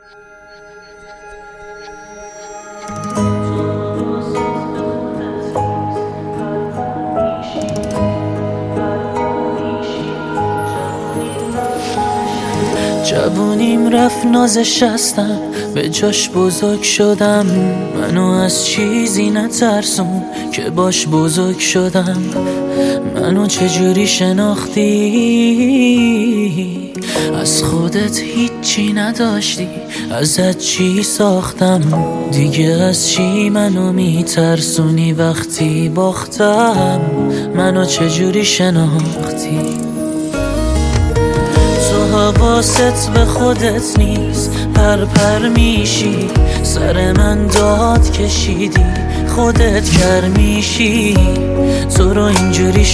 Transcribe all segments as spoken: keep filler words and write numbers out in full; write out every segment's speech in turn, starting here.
جوونیم رفت نازش هستم، به جاش بزرگ شدم. منو از چیزی نترسون که باش بزرگ شدم. منو چجوری شناختی؟ از خودت هیچی نداشتی، ازت چی ساختم؟ دیگه از چی منو میترسونی وقتی باختم؟ منو چجوری شناختی؟ تو حواست به خودت نیست، پر پر میشی، سر من داد کشیدی، خودت کر میشی. تو رو اینجوری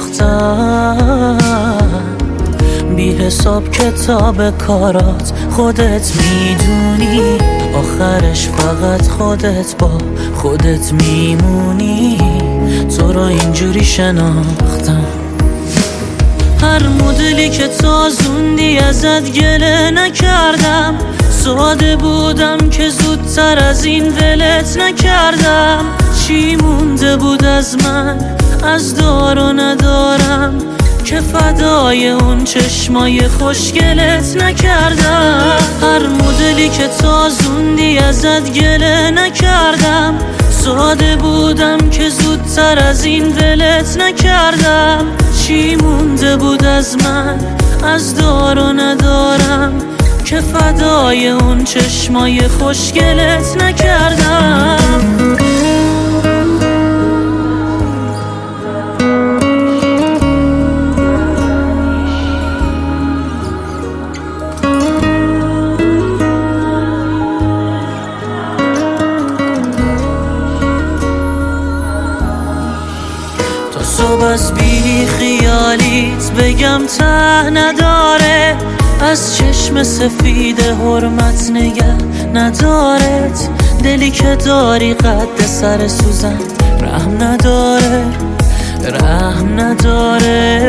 شناختم، بی حساب کتاب کارات خودت میدونی، آخرش فقط خودت با خودت میمونی. تو رو اینجوری شناختم، هر مدلی که تازوندی ازت گله نکردم. ساده بودم که زودتر از این ولت نکردم. چی مونده بود از من، از دار و ندارم، که فدای اون چشمای خوشگلت نکردم. هر مدلی که تازوندی ازت گله نکردم. ساده بودم که زودتر از این ولت نکردم. چی مونده بود از من، از دار و ندارم، که فدای اون چشمای خوشگلت نکردم. صبح از بی خیالیت بگم ته نداره، از چشم سفید حرمت نگه ندارت. دلی که داری قد سر سوزن، رحم نداره، رحم نداره.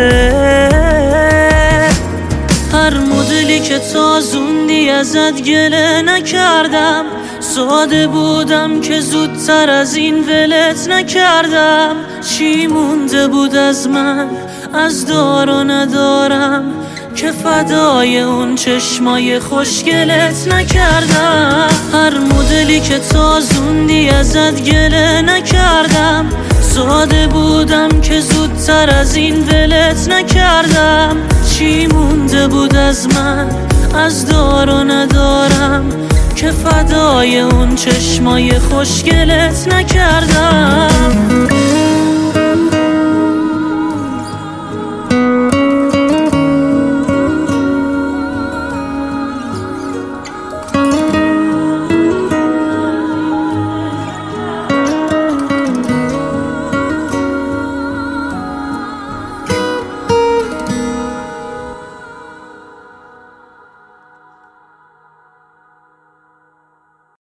هر مدلی که تازوندی ازت گله نکردم. ساده بودم که زودتر از این ولت نکردم. چی مونده بود از من، از دار و ندارم، که فدای اون چشمای خوشگلت نکردم. هر مدلی که تازوندی ازت گله نکردم. ساده بودم که زودتر از این ولت نکردم. چی مونده بود از من، از دار و ندارم، که فدای اون چشمای خوشگلت نکردم.